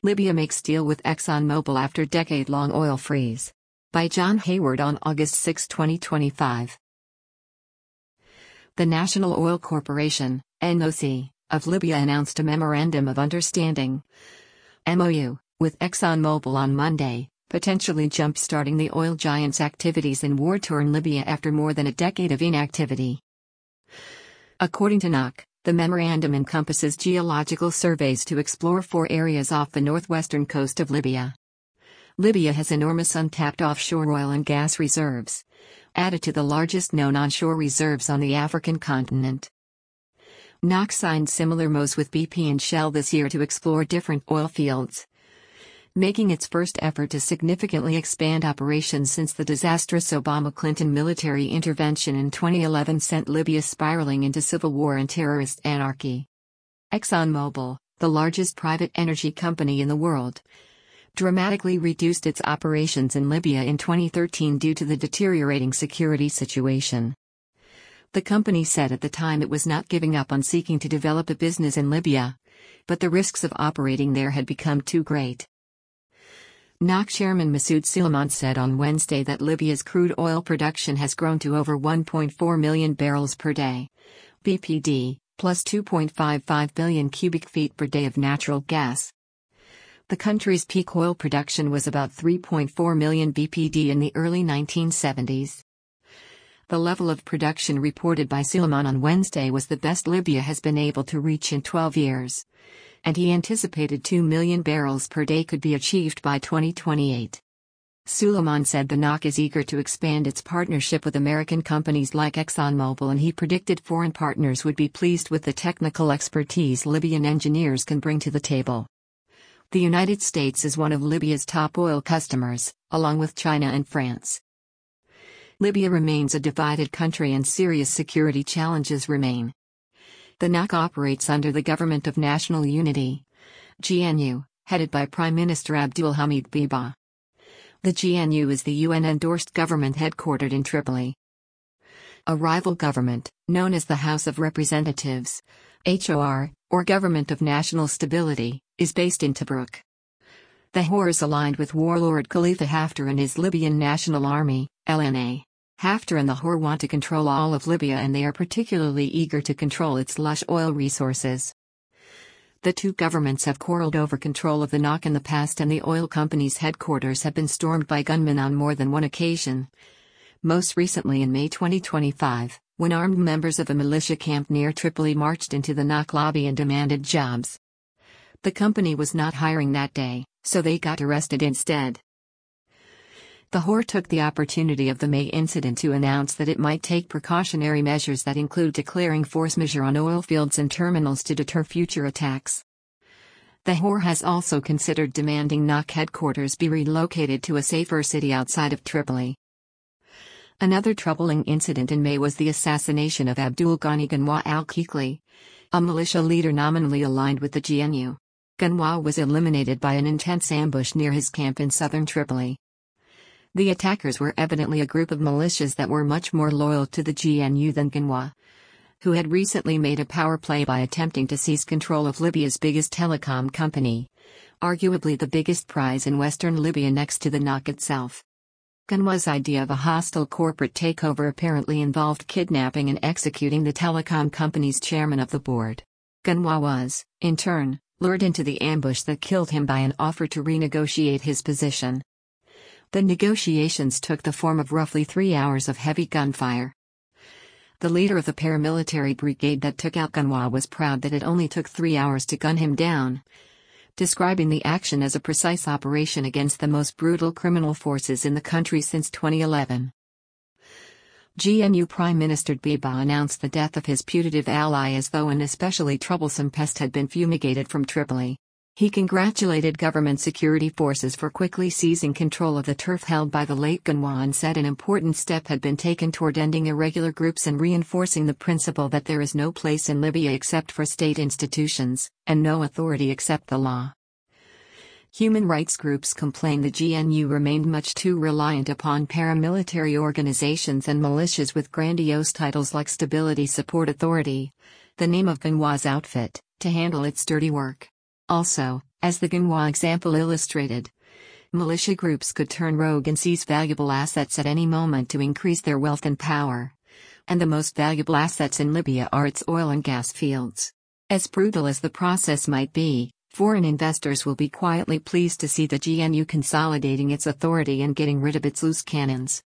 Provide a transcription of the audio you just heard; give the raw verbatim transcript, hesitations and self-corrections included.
Libya makes deal with ExxonMobil after decade-long oil freeze. By John Hayward on August sixth, twenty twenty-five. The National Oil Corporation, N O C, of Libya announced a Memorandum of Understanding, M O U, with ExxonMobil on Monday, potentially jump-starting the oil giant's activities in war-torn Libya after more than a decade of inactivity. According to N O C, the memorandum encompasses geological surveys to explore four areas off the northwestern coast of Libya. Libya has enormous untapped offshore oil and gas reserves, added to the largest known onshore reserves on the African continent. N O C signed similar M O Us with B P and Shell this year to explore different oil fields, making its first effort to significantly expand operations since the disastrous Obama-Clinton military intervention in twenty eleven sent Libya spiraling into civil war and terrorist anarchy. ExxonMobil, the largest private energy company in the world, dramatically reduced its operations in Libya in twenty thirteen due to the deteriorating security situation. The company said at the time it was not giving up on seeking to develop a business in Libya, but the risks of operating there had become too great. N O C chairman Masoud Suleiman said on Wednesday that Libya's crude oil production has grown to over one point four million barrels per day, B P D, plus two point five five billion cubic feet per day of natural gas. The country's peak oil production was about three point four million B P D in the early nineteen seventies. The level of production reported by Suleiman on Wednesday was the best Libya has been able to reach in twelve years. And he anticipated two million barrels per day could be achieved by twenty twenty-eight. Suleiman said the N O C is eager to expand its partnership with American companies like ExxonMobil, and he predicted foreign partners would be pleased with the technical expertise Libyan engineers can bring to the table. The United States is one of Libya's top oil customers, along with China and France. Libya remains a divided country and serious security challenges remain. The N O C operates under the Government of National Unity, G N U, headed by Prime Minister Abdul Hamid Dbeibah. The G N U is the U N-endorsed government headquartered in Tripoli. A rival government, known as the House of Representatives, H O R, or Government of National Stability, is based in Tobruk. The H O R is aligned with warlord Khalifa Haftar and his Libyan National Army, L N A. Haftar and the H O R want to control all of Libya, and they are particularly eager to control its lush oil resources. The two governments have quarreled over control of the N O C in the past, and the oil company's headquarters have been stormed by gunmen on more than one occasion. Most recently in May twenty twenty-five, when armed members of a militia camp near Tripoli marched into the N O C lobby and demanded jobs. The company was not hiring that day, so they got arrested instead. The H O R took the opportunity of the May incident to announce that it might take precautionary measures that include declaring force majeure on oil fields and terminals to deter future attacks. The H O R has also considered demanding N O C headquarters be relocated to a safer city outside of Tripoli. Another troubling incident in May was the assassination of Abdul Ghani Ghanwa al-Kikli, a militia leader nominally aligned with the G N U. Ghanwa was eliminated by an intense ambush near his camp in southern Tripoli. The attackers were evidently a group of militias that were much more loyal to the G N U than Ghanwa, who had recently made a power play by attempting to seize control of Libya's biggest telecom company, arguably the biggest prize in western Libya next to the N O C itself. Ghanwa's idea of a hostile corporate takeover apparently involved kidnapping and executing the telecom company's chairman of the board. Ghanwa was, in turn, lured into the ambush that killed him by an offer to renegotiate his position. The negotiations took the form of roughly three hours of heavy gunfire. The leader of the paramilitary brigade that took out Ghanwa was proud that it only took three hours to gun him down, describing the action as a precise operation against the most brutal criminal forces in the country since twenty eleven. G N U Prime Minister Dbeibah announced the death of his putative ally as though an especially troublesome pest had been fumigated from Tripoli. He congratulated government security forces for quickly seizing control of the turf held by the late Ghanwa and said an important step had been taken toward ending irregular groups and reinforcing the principle that there is no place in Libya except for state institutions, and no authority except the law. Human rights groups complain the G N U remained much too reliant upon paramilitary organizations and militias with grandiose titles like Stability Support Authority, the name of Ghanwa's outfit, to handle its dirty work. Also, As the Ginwa example illustrated, militia groups could turn rogue and seize valuable assets at any moment to increase their wealth and power. And the most valuable assets in Libya are its oil and gas fields. As brutal as the process might be, foreign investors will be quietly pleased to see the G N U consolidating its authority and getting rid of its loose cannons.